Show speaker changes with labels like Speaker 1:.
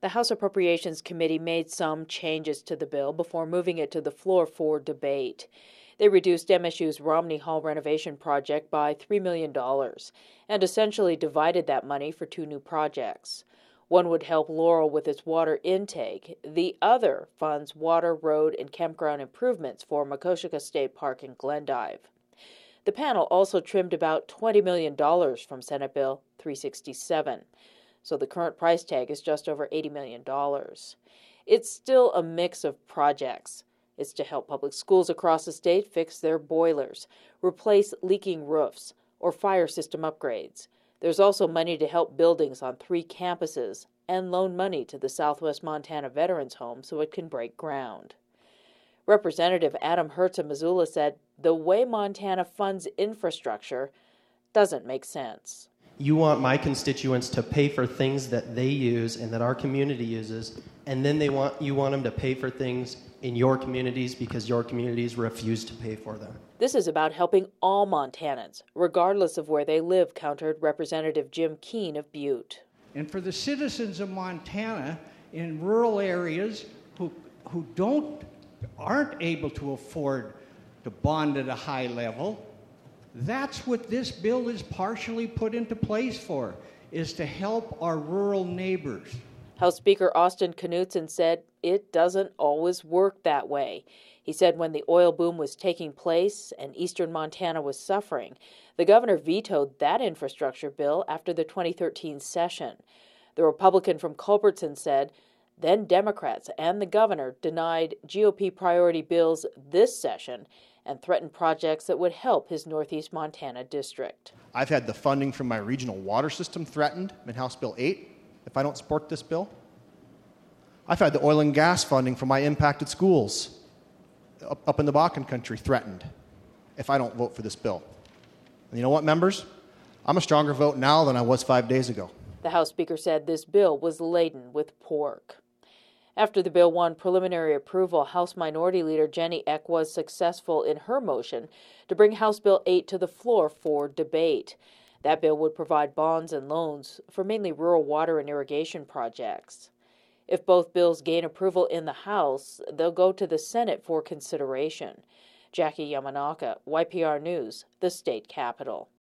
Speaker 1: The House Appropriations Committee made some changes to the bill before moving it to the floor for debate. They reduced MSU's Romney Hall renovation project by $3 million and essentially divided that money for two new projects. One would help Laurel with its water intake. The other funds water, road, and campground improvements for Makoshika State Park in Glendive. The panel also trimmed about $20 million from Senate Bill 367. So the current price tag is just over $80 million. It's still a mix of projects. It's to help public schools across the state fix their boilers, replace leaking roofs, or fire system upgrades. There's also money to help buildings on 3 campuses and loan money to the Southwest Montana Veterans Home so it can break ground. Representative Adam Hertz of Missoula said the way Montana funds infrastructure doesn't make sense.
Speaker 2: You want my constituents to pay for things that they use and that our community uses, and then you want them to pay for things in your communities because your communities refuse to pay for them.
Speaker 1: This is about helping all Montanans, regardless of where they live, countered Representative Jim Keene of Butte.
Speaker 3: And for the citizens of Montana in rural areas who aren't able to afford to bond at a high level, that's what this bill is partially put into place for, is to help our rural neighbors.
Speaker 1: House Speaker Austin Knudsen said it doesn't always work that way. He said when the oil boom was taking place and eastern Montana was suffering, the governor vetoed that infrastructure bill after the 2013 session. The Republican from Culbertson said then Democrats and the governor denied GOP priority bills this session and threatened projects that would help his Northeast Montana district.
Speaker 4: I've had the funding from my regional water system threatened in House Bill 8 if I don't support this bill. I've had the oil and gas funding for my impacted schools up in the Bakken country threatened if I don't vote for this bill. And you know what, members? I'm a stronger vote now than I was 5 days ago.
Speaker 1: The House Speaker said this bill was laden with pork. After the bill won preliminary approval, House Minority Leader Jenny Eck was successful in her motion to bring House Bill 8 to the floor for debate. That bill would provide bonds and loans for mainly rural water and irrigation projects. If both bills gain approval in the House, they'll go to the Senate for consideration. Jackie Yamanaka, YPR News, the state capitol.